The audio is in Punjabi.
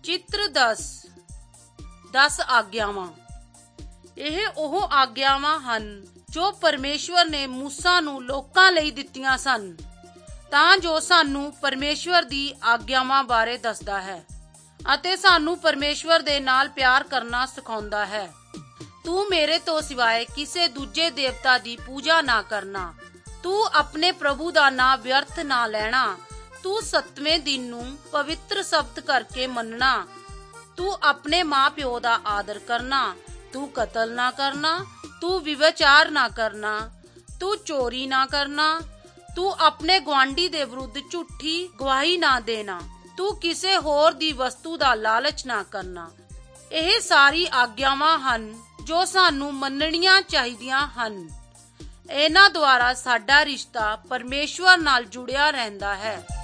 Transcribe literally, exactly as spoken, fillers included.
ਚਿੱਤਰ ਦਸ ਦਸ ਆਗਿਆਵਾਂ। ਇਹ ਉਹ ਆਗਿਆਵਾਂ ਹਨ ਜੋ ਪਰਮੇਸ਼ਵਰ ਨੇ ਮੂਸਾ ਨੂੰ ਲੋਕਾਂ ਲਈ ਦਿੱਤੀਆਂ ਸਨ, ਤਾਂ ਜੋ ਸਾਨੂੰ ਪਰਮੇਸ਼ਵਰ ਦੀ ਆਗਿਆਵਾਂ ਬਾਰੇ ਦੱਸਦਾ ਹੈ ਅਤੇ ਸਾਨੂੰ ਪਰਮੇਸ਼ਵਰ ਦੇ ਨਾਲ ਪਿਆਰ ਕਰਨਾ ਸਿਖਾਉਂਦਾ ਹੈ। ਤੂੰ ਮੇਰੇ ਤੋਂ ਸਿਵਾਏ ਕਿਸੇ ਦੂਜੇ ਦੇਵਤਾ ਦੀ ਪੂਜਾ ਨਾ ਕਰਨਾ। ਤੂੰ ਆਪਣੇ ਪ੍ਰਭੂ ਦਾ ਨਾਂ ਵਿਅਰਥ ਨਾ ਲੈਣਾ। ਤੂੰ ਸੱਤਵੇਂ ਦਿਨ ਨੂੰ ਪਵਿੱਤਰ ਸਬਤ ਕਰਕੇ ਮੰਨਣਾ। ਤੂੰ ਆਪਣੇ ਮਾਂ ਪਿਓ ਦਾ ਆਦਰ ਕਰਨਾ। ਤੂੰ ਕਤਲ ਨਾ ਕਰਨਾ। ਤੂੰ ਵਿਵਚਾਰ ਨਾ ਕਰਨਾ। ਤੂੰ ਚੋਰੀ ਨਾ ਕਰਨਾ। ਤੂੰ ਆਪਣੇ ਗੁਆਂਢੀ ਦੇ ਵਿਰੁੱਧ ਝੂਠੀ ਗਵਾਹੀ ਨਾ ਦੇਣਾ। ਤੂੰ ਕਿਸੇ ਹੋਰ ਦੀ ਵਸਤੂ ਦਾ ਲਾਲਚ ਨਾ ਕਰਨਾ। ਇਹ ਸਾਰੀ ਆਗਿਆਵਾਂ ਹਨ ਜੋ ਸਾਨੂੰ ਮੰਨਣੀਆਂ ਚਾਹੀਦੀਆਂ ਹਨ। ਇਹਨਾਂ ਦੁਆਰਾ ਸਾਡਾ ਰਿਸ਼ਤਾ ਪਰਮੇਸ਼ਵਰ ਨਾਲ ਜੁੜਿਆ ਰਹਿੰਦਾ ਹੈ।